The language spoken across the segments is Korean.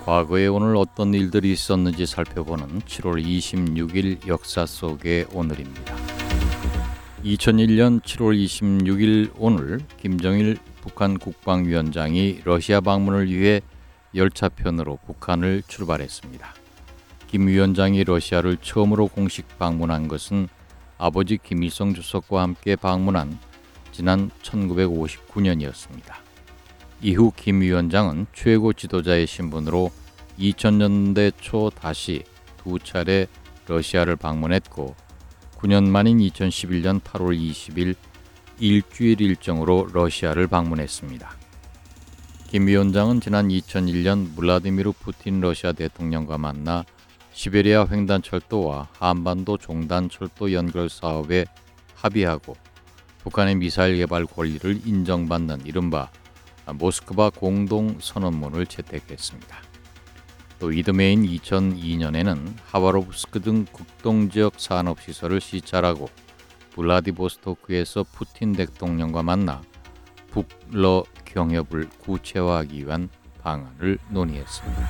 과거에 오늘 어떤 일들이 있었는지 살펴보는 7월 26일 역사 속의 오늘입니다. 2001년 7월 26일 오늘 김정일 북한 국방위원장이 러시아 방문을 위해 열차편으로 북한을 출발했습니다. 김 위원장이 러시아를 처음으로 공식 방문한 것은 아버지 김일성 주석과 함께 방문한 지난 1959년이었습니다. 이후 김 위원장은 최고 지도자의 신분으로 2000년대 초 다시 두 차례 러시아를 방문했고 9년 만인 2011년 8월 20일 일주일 일정으로 러시아를 방문했습니다. 김 위원장은 지난 2001년 블라디미르 푸틴 러시아 대통령과 만나 시베리아 횡단철도와 한반도 종단철도 연결 사업에 합의하고 북한의 미사일 개발 권리를 인정받는 이른바 모스크바 공동선언문을 채택했습니다. 또 이듬해인 2002년에는 하바롭스크 등 극동지역 산업시설을 시찰하고 블라디보스토크에서 푸틴 대통령과 만나 북러 경협을 구체화하기 위한 방안을 논의했습니다.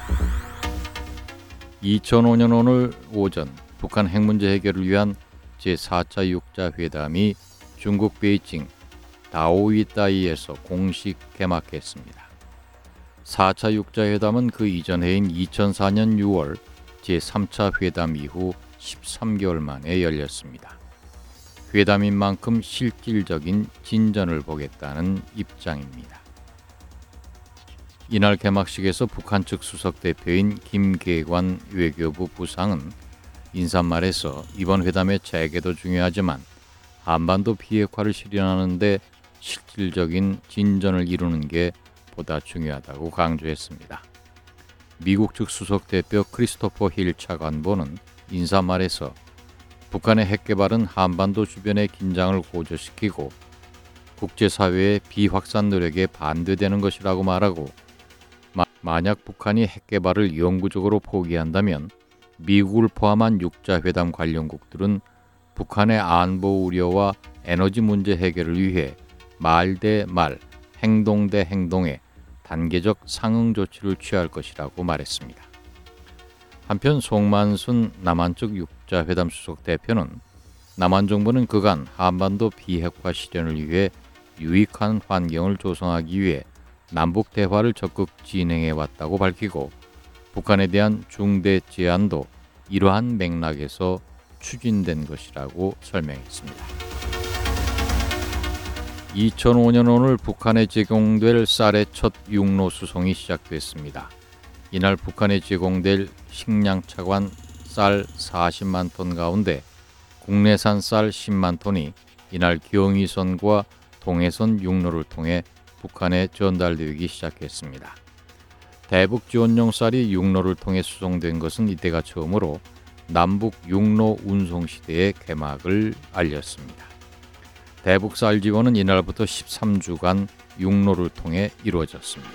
2005년 오늘 오전 북한 핵 문제 해결을 위한 제4차 육자회담이 중국 베이징 다오이따이에서 공식 개막했습니다. 4차 육자회담은 그 이전 해인 2004년 6월 제3차 회담 이후 13개월 만에 열렸습니다. 회담인 만큼 실질적인 진전을 보겠다는 입장입니다. 이날 개막식에서 북한 측 수석 대표인 김계관 외교부 부상은 인사말에서 이번 회담의 재개도 중요하지만 한반도 비핵화를 실현하는 데 실질적인 진전을 이루는 게 보다 중요하다고 강조했습니다. 미국 측 수석 대표 크리스토퍼 힐 차관보는 인사말에서 북한의 핵 개발은 한반도 주변의 긴장을 고조시키고 국제사회의 비확산 노력에 반대되는 것이라고 말하고 만약 북한이 핵 개발을 영구적으로 포기한다면 미국을 포함한 육자회담 관련국들은 북한의 안보 우려와 에너지 문제 해결을 위해 말 대 말, 행동 대 행동에 단계적 상응 조치를 취할 것이라고 말했습니다. 한편 송만순 남한 쪽 육자회담 수석 대표는 남한 정부는 그간 한반도 비핵화 실현을 위해 유익한 환경을 조성하기 위해 남북 대화를 적극 진행해 왔다고 밝히고 북한에 대한 중대 제안도 이러한 맥락에서 추진된 것이라고 설명했습니다. 2005년 오늘 북한에 제공될 쌀의 첫 육로 수송이 시작됐습니다. 이날 북한에 제공될 식량 차관 쌀 40만 톤 가운데 국내산 쌀 10만 톤이 이날 경의선과 동해선 육로를 통해 북한에 전달되기 시작했습니다. 대북 지원용 쌀이 육로를 통해 수송된 것은 이때가 처음으로 남북 육로 운송 시대의 개막을 알렸습니다. 대북 쌀 지원은 이날부터 13주간 육로를 통해 이루어졌습니다.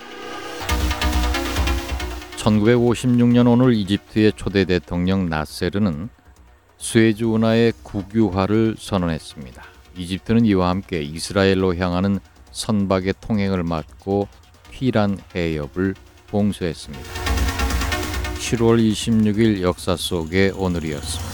1956년 오늘 이집트의 초대 대통령 나세르는 수에즈 운하의 국유화를 선언했습니다. 이집트는 이와 함께 이스라엘로 향하는 선박의 통행을 막고 피란 해협을 봉쇄했습니다. 7월 26일 역사 속의 오늘이었습니다.